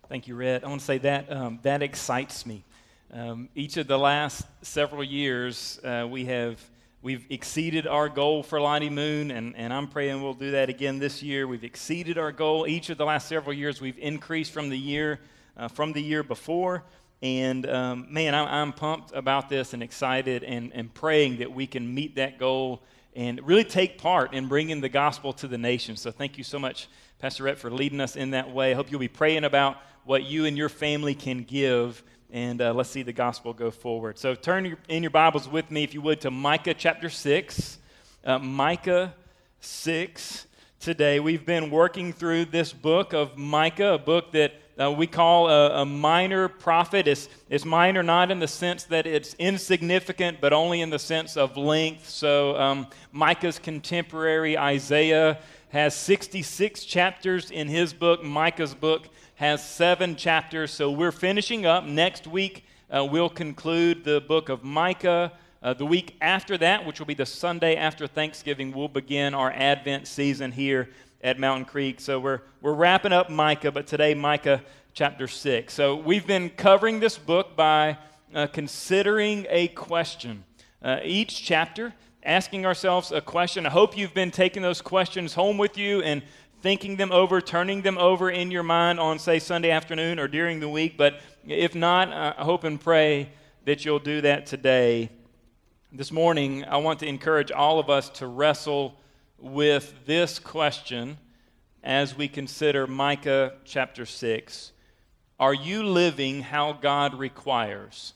Thank you, Rhett. I want to say that excites me. Each of the last several years, we've exceeded our goal for Lottie Moon, and I'm praying we'll do that again this year. We've exceeded our goal. Each of the last several years, we've increased from the year before. And man, I'm pumped about this and excited and praying that we can meet that goal and really take part in bringing the gospel to the nation. So thank you so much, Pastor Rhett, for leading us in that way. I hope you'll be praying about what you and your family can give, and let's see the gospel go forward. So turn in your Bibles with me, if you would, to Micah chapter 6. Micah 6 today. We've been working through this book of Micah, a book that we call a minor prophet. It's minor not in the sense that it's insignificant, but only in the sense of length. So Micah's contemporary Isaiah has 66 chapters in his book. Micah's book has 7 chapters. So we're finishing up. Next week, we'll conclude the book of Micah. The week after that, which will be the Sunday after Thanksgiving, we'll begin our Advent season here at Mountain Creek. So we're wrapping up Micah, but today Micah chapter 6. So we've been covering this book by considering a question. Each chapter, asking ourselves a question. I hope you've been taking those questions home with you and thinking them over, turning them over in your mind on, say, Sunday afternoon or during the week. But if not, I hope and pray that you'll do that today. This morning, I want to encourage all of us to wrestle with this question as we consider Micah chapter 6. Are you living how God requires?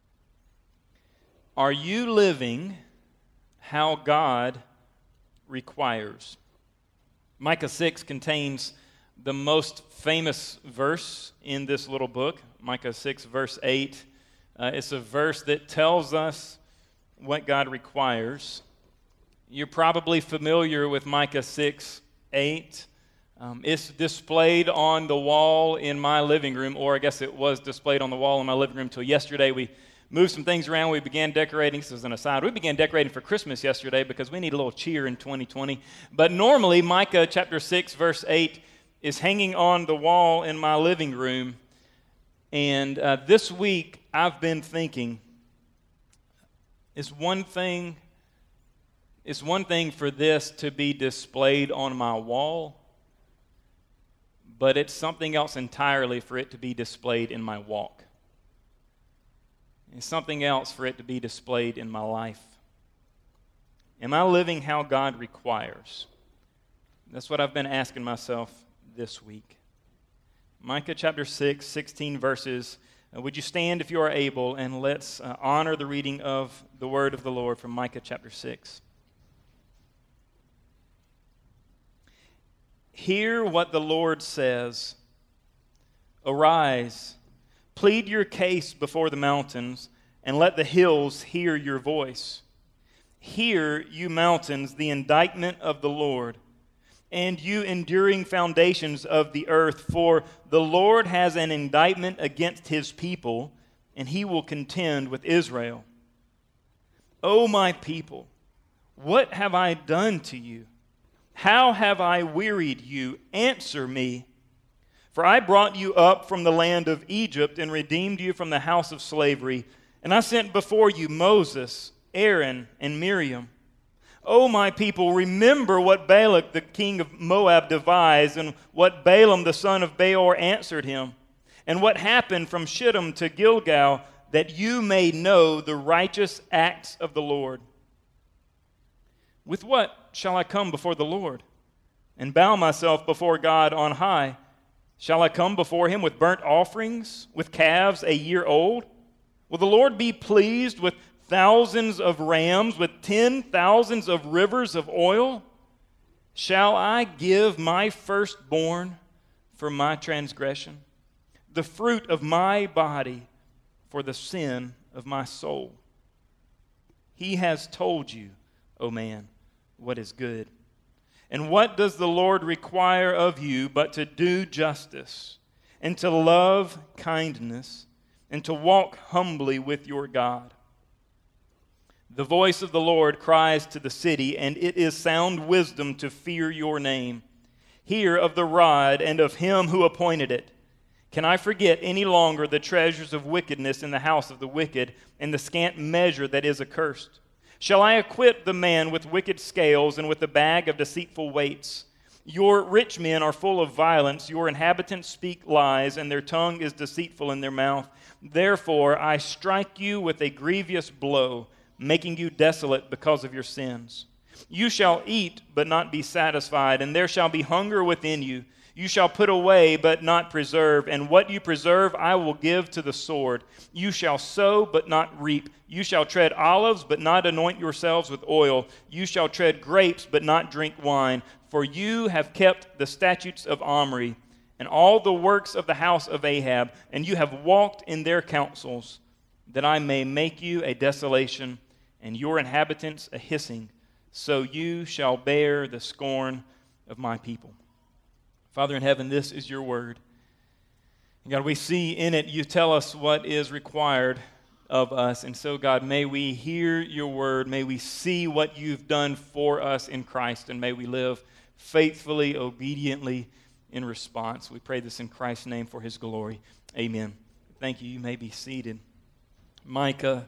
Are you living how God requires? Micah 6 contains the most famous verse in this little book, Micah 6 verse 8. It's a verse that tells us what God requires. You're probably familiar with Micah 6:8. It's displayed on the wall in my living room, or I guess it was displayed on the wall in my living room until yesterday. We moved some things around. We began decorating. This is an aside. We began decorating for Christmas yesterday because we need a little cheer in 2020. But normally, Micah chapter 6, verse 8 is hanging on the wall in my living room. And this week, I've been thinking, it's one thing for this to be displayed on my wall, but it's something else entirely for it to be displayed in my walk. It's something else for it to be displayed in my life. Am I living how God requires? That's what I've been asking myself this week. Micah chapter 6, 16 verses. Would you stand if you are able, and let's honor the reading of the word of the Lord from Micah chapter 6. Hear what the Lord says. Arise, plead your case before the mountains, and let the hills hear your voice. Hear, you mountains, the indictment of the Lord, and you enduring foundations of the earth, for the Lord has an indictment against his people, and he will contend with Israel. O my people, what have I done to you? How have I wearied you? Answer me. For I brought you up from the land of Egypt and redeemed you from the house of slavery, and I sent before you Moses, Aaron, and Miriam. O my people, remember what Balak the king of Moab devised, and what Balaam the son of Beor answered him, and what happened from Shittim to Gilgal, that you may know the righteous acts of the Lord. With what shall I come before the Lord, and bow myself before God on high? Shall I come before him with burnt offerings, with calves a year old? Will the Lord be pleased with thousands of rams, with 10,000s of rivers of oil? Shall I give my firstborn for my transgression, the fruit of my body for the sin of my soul? He has told you, O man, what is good. And what does the Lord require of you but to do justice, and to love kindness, and to walk humbly with your God? The voice of the Lord cries to the city, and it is sound wisdom to fear your name. Hear of the rod and of him who appointed it. Can I forget any longer the treasures of wickedness in the house of the wicked, and the scant measure that is accursed? Shall I acquit the man with wicked scales and with the bag of deceitful weights? Your rich men are full of violence, your inhabitants speak lies, and their tongue is deceitful in their mouth. Therefore I strike you with a grievous blow, making you desolate because of your sins. You shall eat, but not be satisfied, and there shall be hunger within you. You shall put away, but not preserve, and what you preserve I will give to the sword. You shall sow, but not reap. You shall tread olives, but not anoint yourselves with oil. You shall tread grapes, but not drink wine. For you have kept the statutes of Omri, and all the works of the house of Ahab, and you have walked in their counsels, that I may make you a desolation, and your inhabitants a hissing. So you shall bear the scorn of my people. Father in heaven, this is your word. And God, we see in it you tell us what is required of us. And so, God, may we hear your word. May we see what you've done for us in Christ. And may we live faithfully, obediently in response. We pray this in Christ's name for his glory. Amen. Thank you. You may be seated. Micah.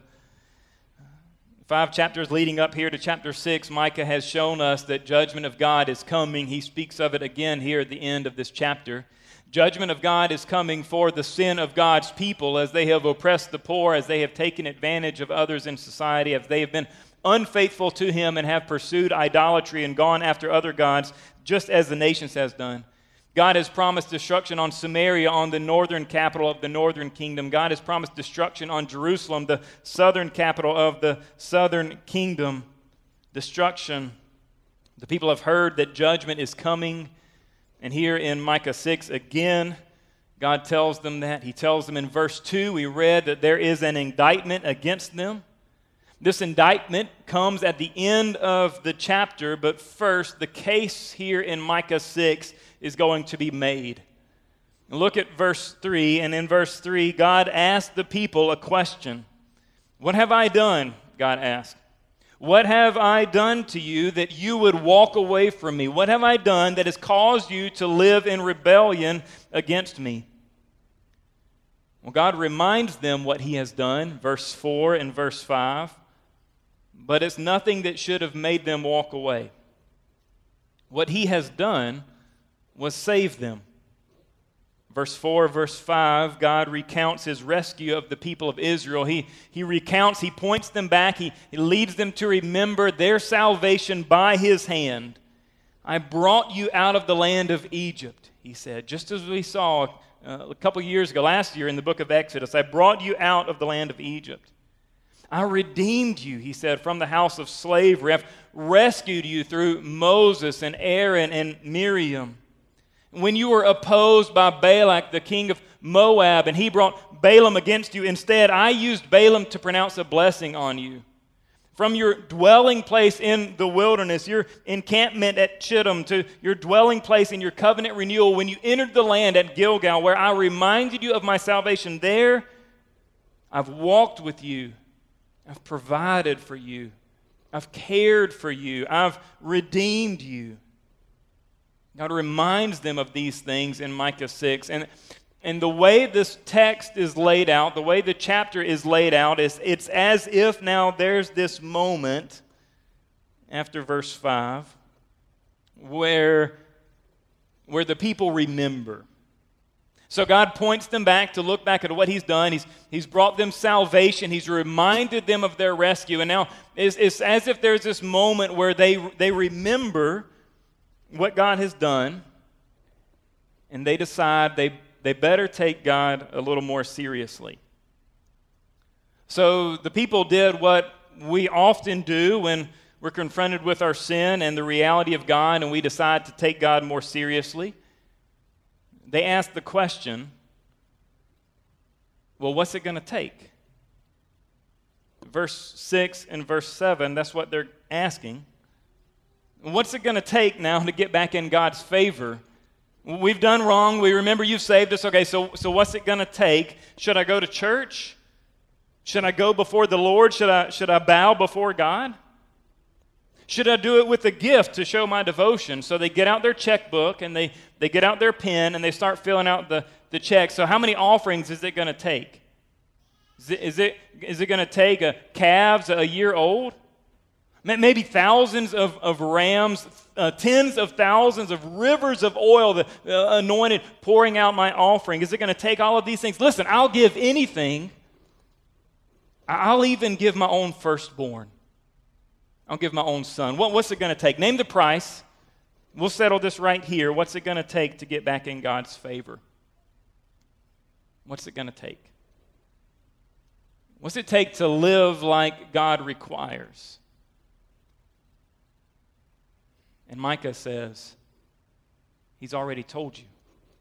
5 chapters leading up here to chapter 6, Micah has shown us that judgment of God is coming. He speaks of it again here at the end of this chapter. Judgment of God is coming for the sin of God's people as they have oppressed the poor, as they have taken advantage of others in society, as they have been unfaithful to him and have pursued idolatry and gone after other gods, just as the nations has done. God has promised destruction on Samaria, on the northern capital of the northern kingdom. God has promised destruction on Jerusalem, the southern capital of the southern kingdom. Destruction. The people have heard that judgment is coming. And here in Micah 6, again, God tells them that. He tells them in verse 2, we read that there is an indictment against them. This indictment comes at the end of the chapter, but first, the case here in Micah 6 is going to be made. Look at verse 3, and in verse 3, God asked the people a question. What have I done? God asked. What have I done to you that you would walk away from me? What have I done that has caused you to live in rebellion against me? Well, God reminds them what he has done, verse 4 and verse 5, but it's nothing that should have made them walk away. What he has done was save them. Verse 4, verse 5, God recounts his rescue of the people of Israel. He recounts, he points them back, he leads them to remember their salvation by his hand. I brought you out of the land of Egypt, he said, just as we saw a couple years ago, last year in the book of Exodus. I brought you out of the land of Egypt. I redeemed you, he said, from the house of slavery. I've rescued you through Moses and Aaron and Miriam. When you were opposed by Balak, the king of Moab, and he brought Balaam against you, instead I used Balaam to pronounce a blessing on you. From your dwelling place in the wilderness, your encampment at Chittim, to your dwelling place in your covenant renewal, when you entered the land at Gilgal, where I reminded you of my salvation there, I've walked with you. I've provided for you. I've cared for you. I've redeemed you. God reminds them of these things in Micah 6. And the way this text is laid out, the way the chapter is laid out, is it's as if now there's this moment after verse 5 where the people remember. So God points them back to look back at what he's done. He's brought them salvation. He's reminded them of their rescue. And now it's as if there's this moment where they remember what God has done, and they decide they better take God a little more seriously. So the people did what we often do when we're confronted with our sin and the reality of God, and we decide to take God more seriously. They asked the question, well, what's it going to take? Verse 6 and verse 7, that's what they're asking. What's it going to take now to get back in God's favor? We've done wrong. We remember you've saved us. Okay, so what's it going to take? Should I go to church? Should I go before the Lord? Should I bow before God? Should I do it with a gift to show my devotion? So they get out their checkbook and they get out their pen and they start filling out the check. So how many offerings is it going to take? Is it going to take calves a year old? Maybe thousands of rams, tens of thousands of rivers of oil, anointed, pouring out my offering. Is it going to take all of these things? Listen, I'll give anything. I'll even give my own firstborn. I'll give my own son. What's it going to take? Name the price. We'll settle this right here. What's it going to take to get back in God's favor? What's it going to take? What's it take to live like God requires? And Micah says, He's already told you.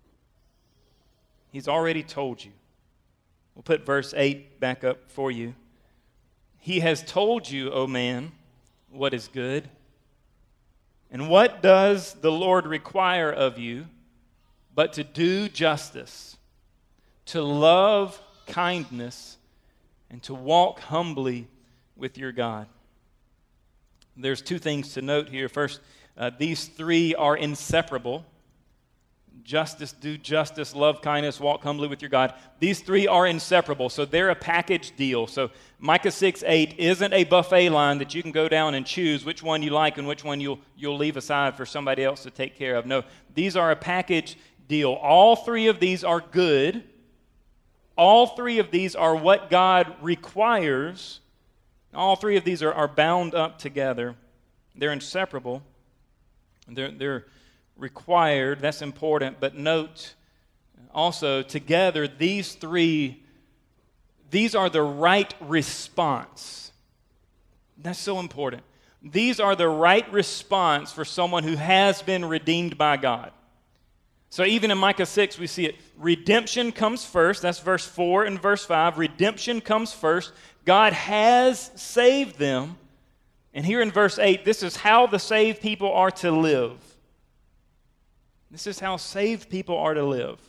He's already told you. We'll put verse 8 back up for you. He has told you, O man, what is good. And what does the Lord require of you but to do justice, to love kindness, and to walk humbly with your God? There's two things to note here. First, these three are inseparable. Justice, do justice, love kindness, walk humbly with your God. These three are inseparable, so they're a package deal. So Micah 6:8 isn't a buffet line that you can go down and choose which one you like and which one you'll leave aside for somebody else to take care of. No, these are a package deal. All three of these are good. All three of these are what God requires. All three of these are bound up together. They're inseparable. They're required. That's important. But note also, together, these three, these are the right response. That's so important. These are the right response for someone who has been redeemed by God. So even in Micah 6, we see it. Redemption comes first. That's verse 4 and verse 5. Redemption comes first. God has saved them. And here in verse 8, this is how the saved people are to live. This is how saved people are to live.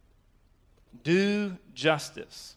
Do justice.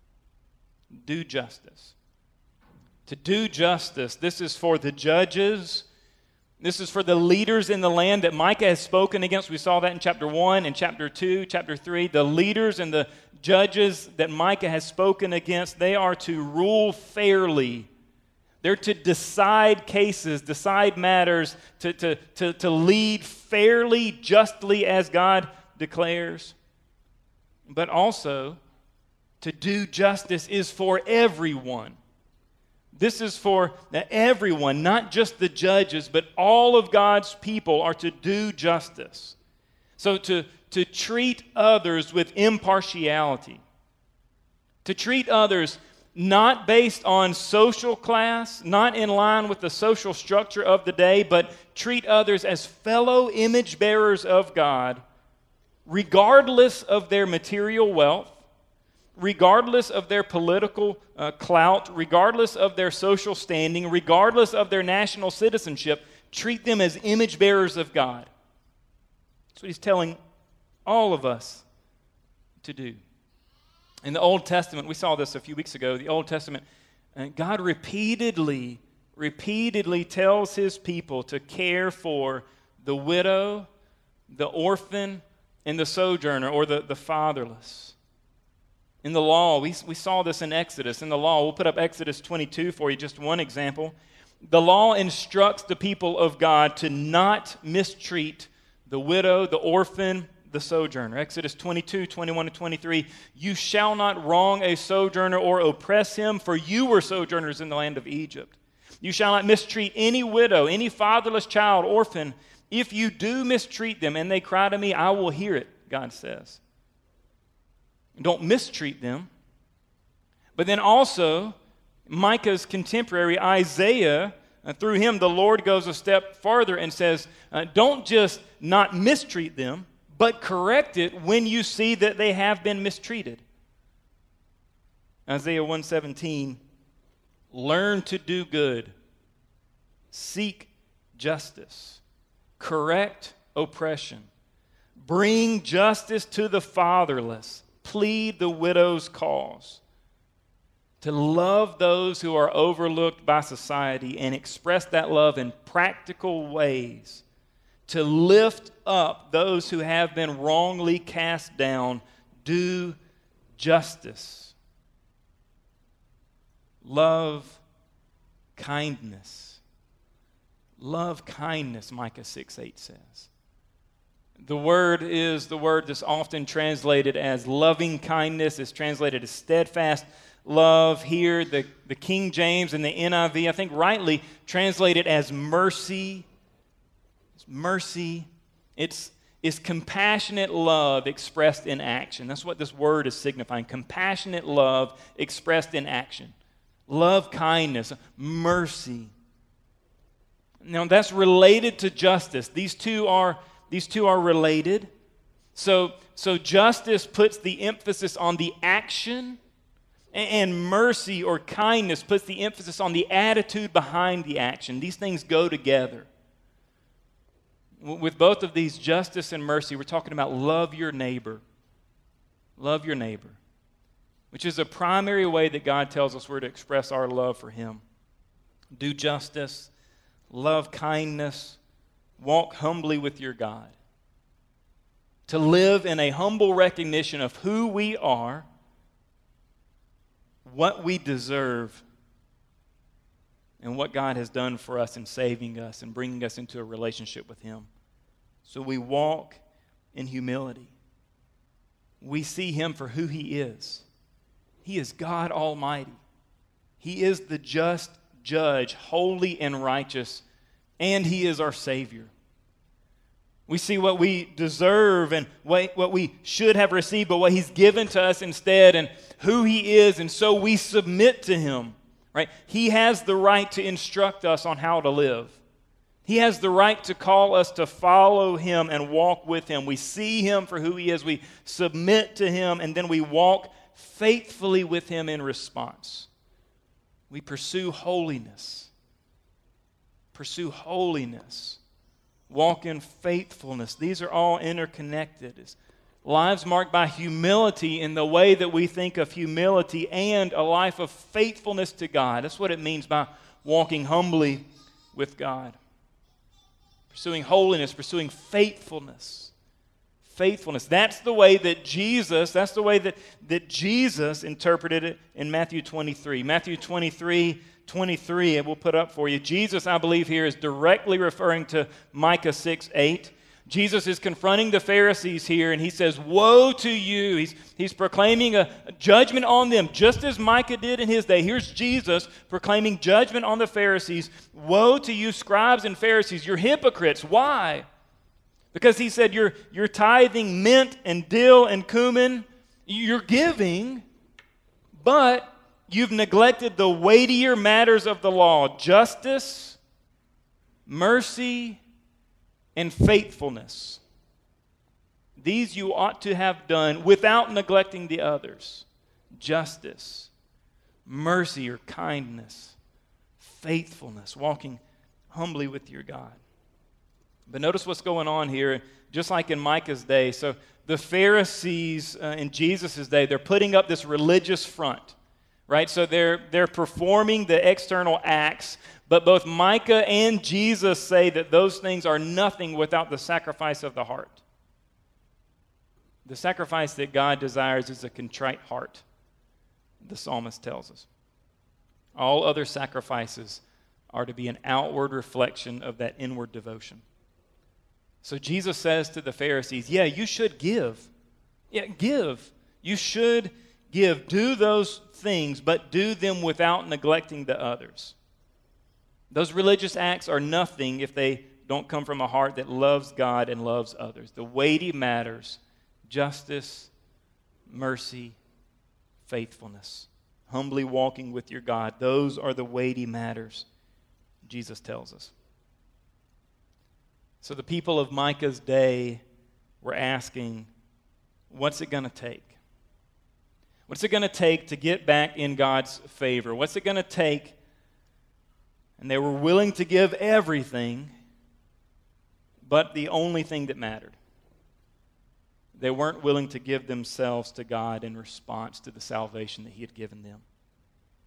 Do justice. To do justice, this is for the judges. This is for the leaders in the land that Micah has spoken against. We saw that in chapter 1 and chapter 2, chapter 3. The leaders and the judges that Micah has spoken against, they are to rule fairly. They're to decide cases, decide matters, to lead fairly, justly as God declares. But also, to do justice is for everyone. This is for everyone, not just the judges, but all of God's people are to do justice. So to treat others with impartiality. To treat others not based on social class, not in line with the social structure of the day, but treat others as fellow image bearers of God, regardless of their material wealth, regardless of their political clout, regardless of their social standing, regardless of their national citizenship, treat them as image bearers of God. That's what he's telling all of us to do. In the Old Testament, we saw this a few weeks ago, the Old Testament, God repeatedly tells his people to care for the widow, the orphan, and the sojourner, or the fatherless. In the law, we saw this in Exodus. In the law, we'll put up Exodus 22 for you, just one example. The law instructs the people of God to not mistreat the widow, the orphan, the sojourner. Exodus 22, 21 to 23. You shall not wrong a sojourner or oppress him, for you were sojourners in the land of Egypt. You shall not mistreat any widow, any fatherless child, orphan. If you do mistreat them and they cry to me, I will hear it, God says. Don't mistreat them. But then also, Micah's contemporary Isaiah, through him, the Lord goes a step farther and says, don't just not mistreat them, but correct it when you see that they have been mistreated. Isaiah 1:17, learn to do good, seek justice, correct oppression, bring justice to the fatherless, plead the widow's cause. to love those who are overlooked by society and express that love in practical ways, to lift up those who have been wrongly cast down, do justice, love kindness. Love kindness, Micah 6:8 says. The word is the word that's often translated as loving kindness. It's translated as steadfast love. Here, the King James and the NIV, I think rightly translated as mercy. It's mercy. It's compassionate love expressed in action. That's what this word is signifying. Compassionate love expressed in action. Love kindness, mercy. Now that's related to justice. These two are related. So justice puts the emphasis on the action, and mercy or kindness puts the emphasis on the attitude behind the action. These things go together. With both of these, justice and mercy, we're talking about love your neighbor. Love your neighbor, which is a primary way that God tells us we're to express our love for Him. Do justice, love kindness, walk humbly with your God. To live in a humble recognition of who we are, what we deserve, and what God has done for us in saving us and bringing us into a relationship with Him. So we walk in humility. We see Him for who He is. He is God Almighty. He is the just judge, holy and righteous, and He is our Savior. We see what we deserve and what we should have received, but what He's given to us instead, and who He is, and so we submit to Him. Right? He has the right to instruct us on how to live. He has the right to call us to follow Him and walk with Him. We see Him for who He is, we submit to Him, and then we walk faithfully with Him in response. We pursue holiness. Pursue holiness. Walk in faithfulness. These are all interconnected. It's lives marked by humility in the way that we think of humility, and a life of faithfulness to God. That's what it means by walking humbly with God. Pursuing holiness, pursuing faithfulness. Faithfulness. That's the way that Jesus interpreted it in Matthew 23. Matthew 23, and we'll put up for you. Jesus, I believe here, is directly referring to Micah 6:8. Jesus is confronting the Pharisees here, and He says, woe to you. He's proclaiming a judgment on them, just as Micah did in his day. Here's Jesus proclaiming judgment on the Pharisees. Woe to you, scribes and Pharisees. You're hypocrites. Why? Because He said you're tithing mint and dill and cumin. You're giving, but you've neglected the weightier matters of the law: justice, mercy, and faithfulness. These you ought to have done without neglecting the others: justice, mercy or kindness, faithfulness, walking humbly with your God. But notice what's going on here, just like in Micah's day. So the Pharisees in Jesus' day, they're putting up this religious front, right? So they're performing the external acts, but both Micah and Jesus say that those things are nothing without the sacrifice of the heart. The sacrifice that God desires is a contrite heart, the psalmist tells us. All other sacrifices are to be an outward reflection of that inward devotion. So Jesus says to the Pharisees, yeah, you should give. Yeah, give. You should give. Do those things, but do them without neglecting the others. Those religious acts are nothing if they don't come from a heart that loves God and loves others. The weighty matters: justice, mercy, faithfulness. Humbly walking with your God. Those are the weighty matters, Jesus tells us. So the people of Micah's day were asking, what's it going to take? What's it going to take to get back in God's favor? What's it going to take? And they were willing to give everything, but the only thing that mattered. They weren't willing to give themselves to God in response to the salvation that He had given them.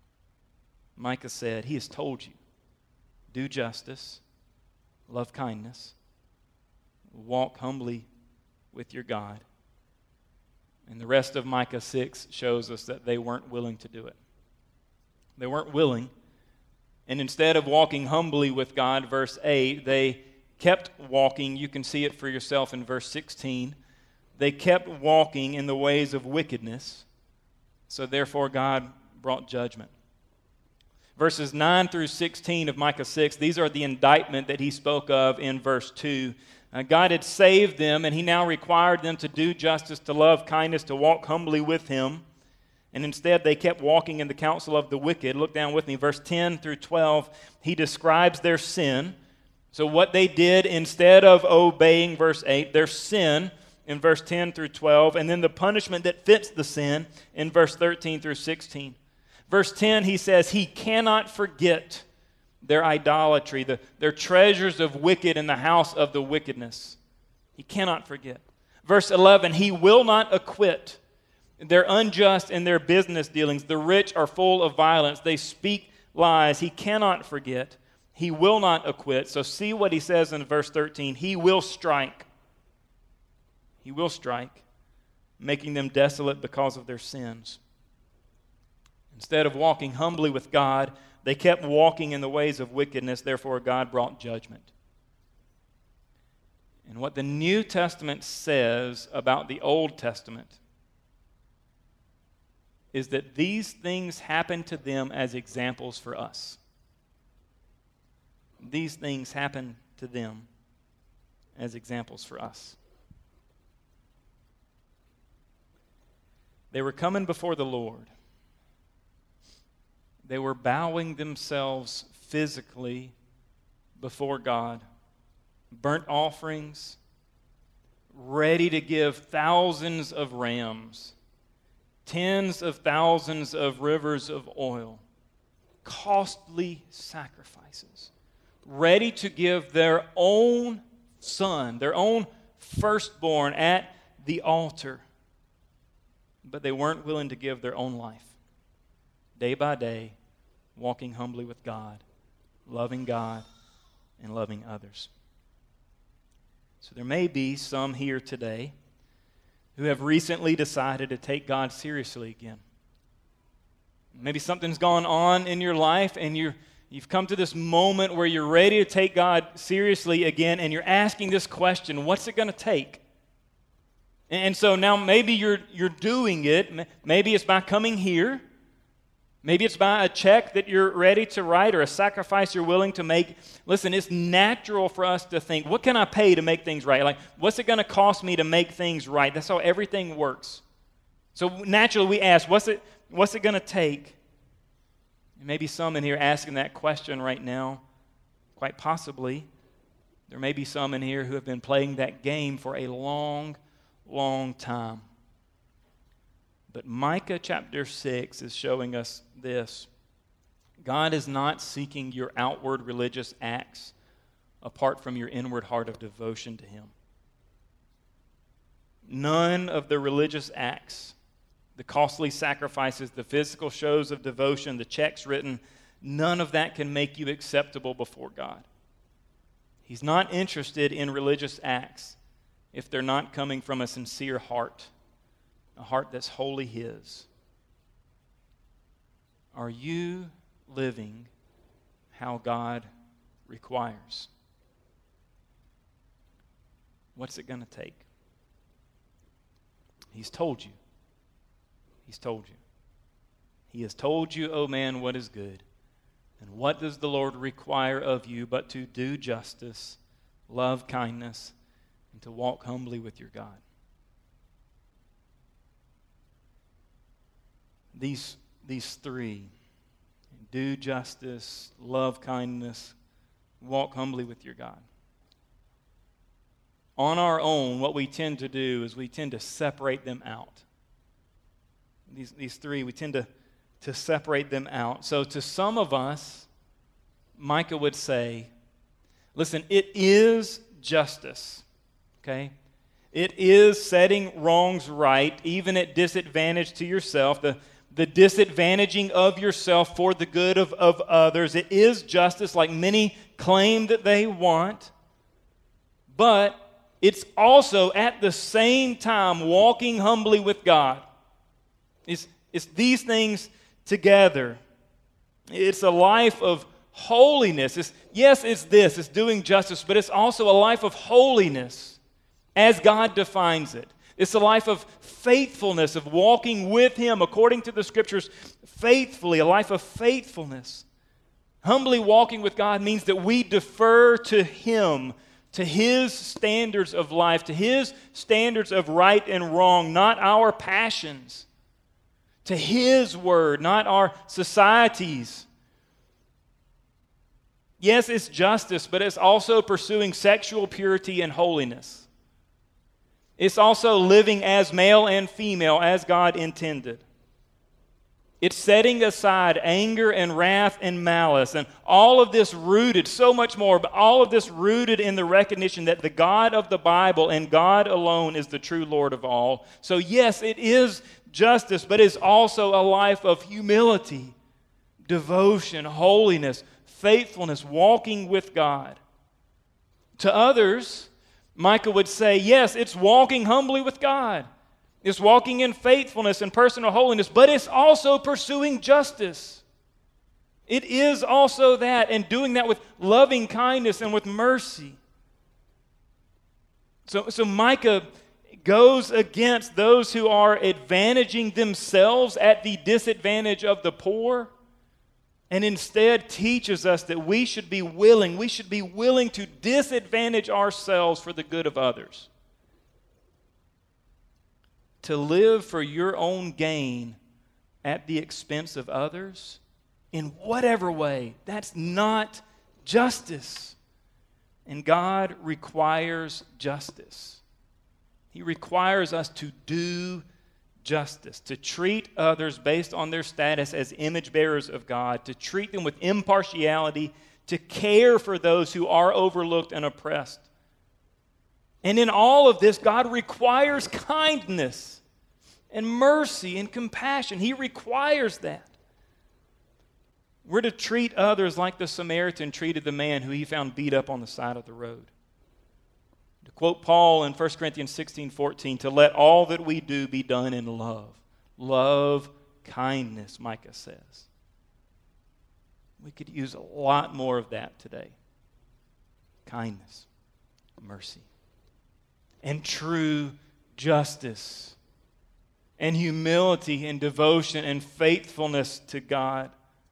Micah said, He has told you, do justice, love kindness, walk humbly with your God. And the rest of Micah 6 shows us that they weren't willing to do it. They weren't willing. And instead of walking humbly with God, verse 8, they kept walking. You can see it for yourself in verse 16. They kept walking in the ways of wickedness. So therefore God brought judgment. Verses 9 through 16 of Micah 6, these are the indictment that he spoke of in verse 2. God had saved them, and he now required them to do justice, to love kindness, to walk humbly with him. And instead, they kept walking in the counsel of the wicked. Look down with me, verse 10 through 12. He describes their sin. So what they did instead of obeying, verse 8, their sin in verse 10 through 12, and then the punishment that fits the sin in verse 13 through 16. Verse 10, he says, he cannot forget their idolatry, their treasures of wicked in the house of the wickedness. He cannot forget. Verse 11, he will not acquit. They're unjust in their business dealings. The rich are full of violence. They speak lies. He cannot forget. He will not acquit. So see what he says in verse 13. He will strike. He will strike, making them desolate because of their sins. Instead of walking humbly with God, they kept walking in the ways of wickedness. Therefore, God brought judgment. And what the New Testament says about the Old Testament is that these things happen to them as examples for us. These things happen to them as examples for us. They were coming before the Lord. They were bowing themselves physically before God. Burnt offerings, ready to give thousands of rams, tens of thousands of rivers of oil, costly sacrifices, ready to give their own son, their own firstborn at the altar. But they weren't willing to give their own life. Day by day, walking humbly with God, and loving others. So there may be some here today who have recently decided to take God seriously again. Maybe something's gone on in your life and you've come to this moment where you're ready to take God seriously again, and you're asking this question, what's it going to take? And so now maybe you're doing it. Maybe it's by coming here. Maybe it's by a check that you're ready to write or a sacrifice you're willing to make. Listen, it's natural for us to think, what can I pay to make things right? Like, what's it going to cost me to make things right? That's how everything works. So naturally we ask, what's it going to take? And maybe some in here asking that question right now, quite possibly, there may be some in here who have been playing that game for a long time. But Micah chapter 6 is showing us this. God is not seeking your outward religious acts apart from your inward heart of devotion to Him. None of the religious acts, the costly sacrifices, the physical shows of devotion, the checks written, none of that can make you acceptable before God. He's not interested in religious acts if they're not coming from a sincere heart, a heart that's wholly His. Are you living how God requires? What's it going to take? He's told you. He's told you. He has told you, oh man, what is good. And what does the Lord require of you but to do justice, love kindness, and to walk humbly with your God? These three, do justice, love kindness, walk humbly with your God. On our own, what we tend to do is we tend to separate them out. These three, we tend to separate them out. So to some of us, Micah would say, listen, it is justice, okay? It is setting wrongs right, even at disadvantage to yourself. the disadvantaging of yourself for the good of others. It is justice like many claim that they want, but it's also at the same time walking humbly with God. It's these things together. It's a life of holiness. It's doing justice, but it's also a life of holiness as God defines it. It's a life of faithfulness, of walking with Him according to the Scriptures faithfully, a life of faithfulness. Humbly walking with God means that we defer to Him, to His standards of life, to His standards of right and wrong, not our passions, to His word, not our society's. Yes, it's justice, but it's also pursuing sexual purity and holiness. It's also living as male and female as God intended. It's setting aside anger and wrath and malice, and all of this rooted, so much more, but all of this rooted in the recognition that the God of the Bible and God alone is the true Lord of all. So yes, it is justice, but it's also a life of humility, devotion, holiness, faithfulness, walking with God. To others, Micah would say, yes, it's walking humbly with God. It's walking in faithfulness and personal holiness, but it's also pursuing justice. It is also that, and doing that with loving kindness and with mercy. So Micah goes against those who are advantaging themselves at the disadvantage of the poor, and instead teaches us that we should be willing to disadvantage ourselves for the good of others. To live for your own gain at the expense of others, in whatever way, that's not justice. And God requires justice. He requires us to do justice, to treat others based on their status as image bearers of God, to treat them with impartiality, to care for those who are overlooked and oppressed. And in all of this, God requires kindness and mercy and compassion. He requires that. We're to treat others like the Samaritan treated the man who he found beat up on the side of the road. To quote Paul in 1 Corinthians 16:14, to let all that we do be done in love. Love, kindness, Micah says. We could use a lot more of that today. Kindness, mercy, and true justice, and humility and devotion and faithfulness to God.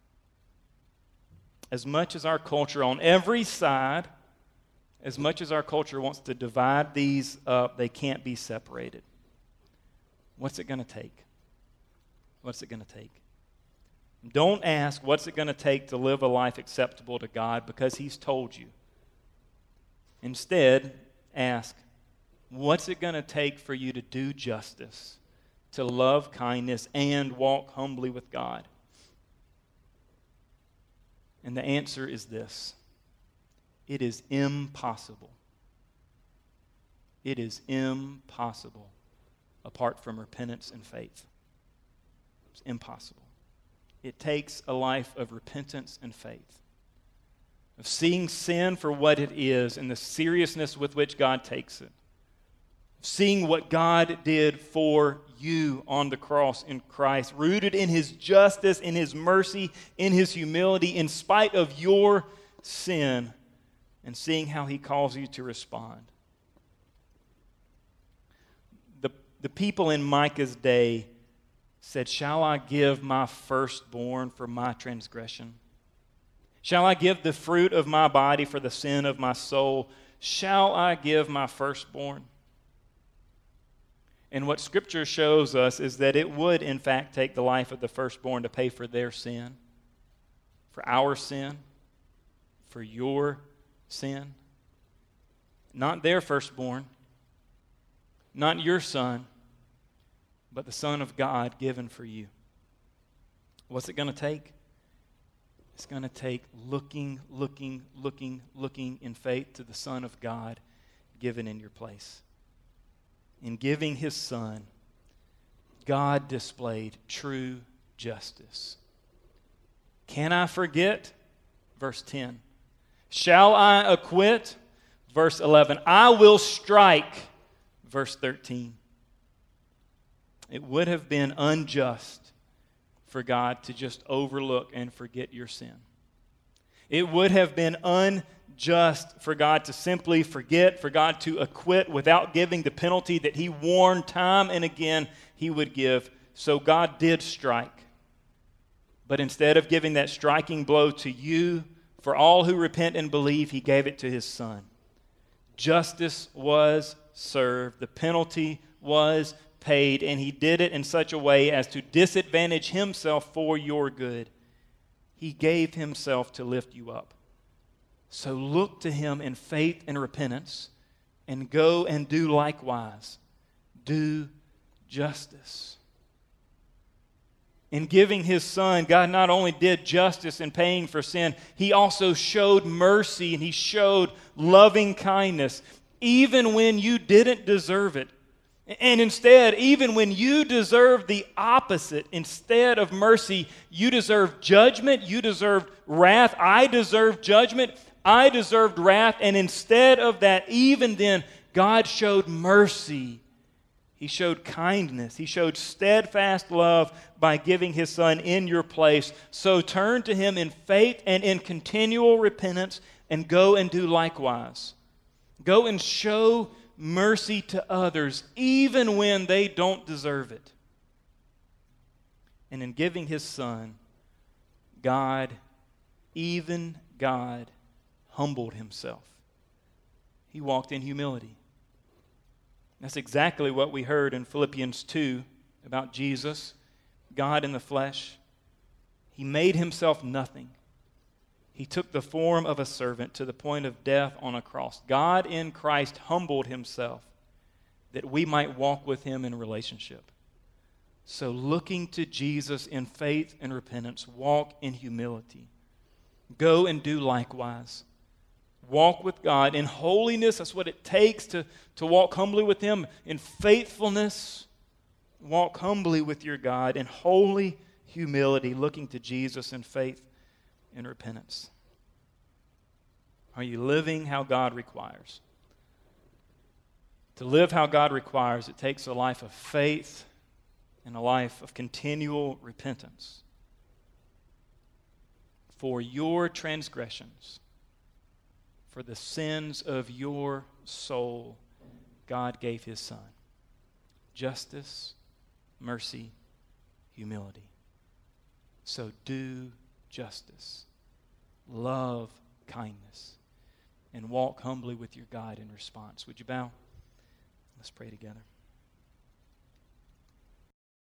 As much as our culture on every side, as much as our culture wants to divide these up, they can't be separated. What's it going to take? What's it going to take? Don't ask, what's it going to take to live a life acceptable to God, because He's told you. Instead, ask, what's it going to take for you to do justice, to love kindness, and walk humbly with God? And the answer is this. It is impossible. It is impossible apart from repentance and faith. It's impossible. It takes a life of repentance and faith, of seeing sin for what it is and the seriousness with which God takes it, of seeing what God did for you on the cross in Christ, rooted in His justice, in His mercy, in His humility, in spite of your sin, and seeing how He calls you to respond. The people in Micah's day said, shall I give my firstborn for my transgression? Shall I give the fruit of my body for the sin of my soul? Shall I give my firstborn? And what Scripture shows us is that it would, in fact, take the life of the firstborn to pay for their sin, for our sin, for your sin. Not their firstborn, not your son, but the Son of God given for you. What's it going to take? It's going to take looking in faith to the Son of God given in your place. In giving His Son, God displayed true justice. Can I forget? Verse 10. Shall I acquit? Verse 11. I will strike. Verse 13. It would have been unjust for God to just overlook and forget your sin. It would have been unjust for God to simply forget, for God to acquit without giving the penalty that He warned time and again He would give. So God did strike. But instead of giving that striking blow to you, for all who repent and believe, He gave it to His Son. Justice was served. The penalty was paid, and He did it in such a way as to disadvantage Himself for your good. He gave Himself to lift you up. So look to Him in faith and repentance, and go and do likewise. Do justice. In giving His Son, God not only did justice in paying for sin, He also showed mercy and He showed loving kindness, even when you didn't deserve it. And instead, even when you deserved the opposite, instead of mercy, you deserved judgment, you deserved wrath. I deserved judgment, I deserved wrath, and instead of that, even then, God showed mercy. He showed kindness. He showed steadfast love by giving His Son in your place. So turn to Him in faith and in continual repentance and go and do likewise. Go and show mercy to others even when they don't deserve it. And in giving His Son, God humbled Himself. He walked in humility. That's exactly what we heard in Philippians 2 about Jesus, God in the flesh. He made Himself nothing. He took the form of a servant to the point of death on a cross. God in Christ humbled Himself that we might walk with Him in relationship. So looking to Jesus in faith and repentance, walk in humility. Go and do likewise. Walk with God in holiness. That's what it takes to walk humbly with Him. In faithfulness, walk humbly with your God in holy humility, looking to Jesus in faith and repentance. Are you living how God requires? To live how God requires, it takes a life of faith and a life of continual repentance. For your transgressions, for the sins of your soul, God gave His Son. Justice, mercy, humility. So do justice, love kindness, and walk humbly with your God in response. Would you bow? Let's pray together.